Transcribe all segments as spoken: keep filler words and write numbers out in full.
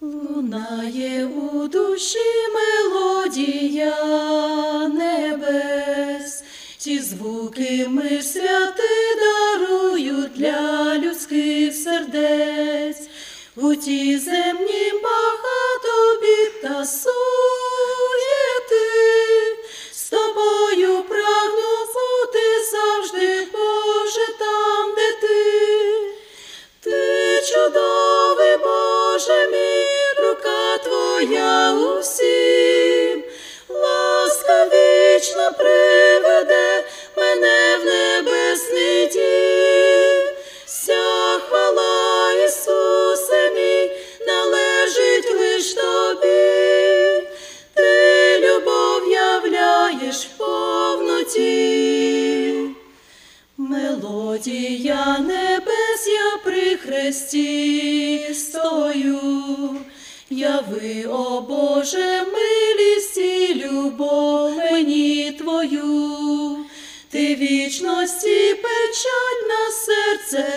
Лунає у душі мелодія небес, ті звуки мир святий дарують для людських сердець. У ті земні багато бід та суєти, з тобою прагну бути завжди, Боже, там, де ти. Ти чудовий, Боже мій, рука Твоя усім, ласка вічна приведе мене в небесний дім. Вся хвала, Ісусе мій, належить лиш Тобі. Ти любов являєш в повноті. Мелодія небес, я при хресті стою. Яви, о Боже, милість і любов мені Твою. Ти вічності печать на серце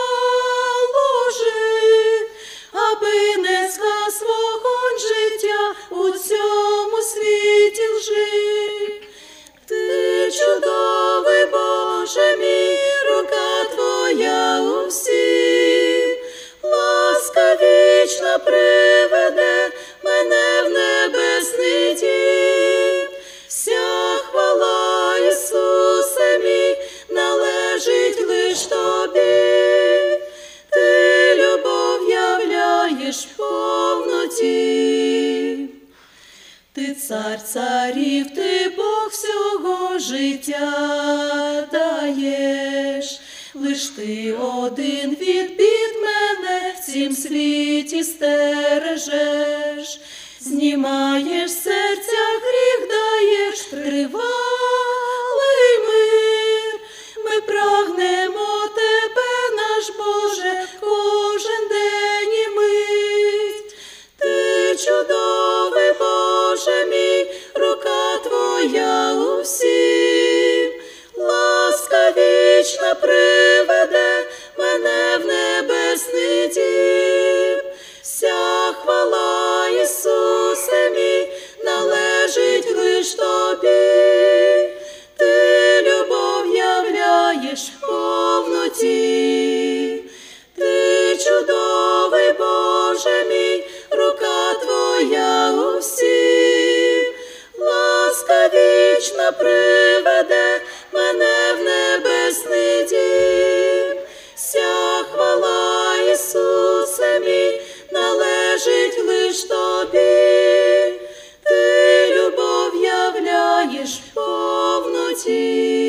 наложи, аби не згас вогонь життя у цьому світі лжи. Ти чудовий, Боже мій, рука Твоя усім, ласка вічна приведе мене в небесний дім. Вся хвала, Ісусе мій, належить лиш Тобі. Ти любов являєш в повноті. Ти цар царів, ти Бог всього життя даєш. Лиш ти один від бід мене в цім світі стережеш. Знімаєш серця гріх, даєш тривалий мир. Ми прагнемо Тебе, наш Боже, кожен день і мить. Ти чудовий, Боже мій, рука Твоя усім, ласка вічна приведе мене в небесний дім. Вся хвала, Ісусе мій, належить лиш Тобі. Ти любов являєш в повноті. Ти чудовий, Боже мій, рука Твоя усім, ласка вічна приведе мене в небесний дім. Вся хвала, Ісусе мій, належить лиш Тобі. Ти любов являєш в повноті.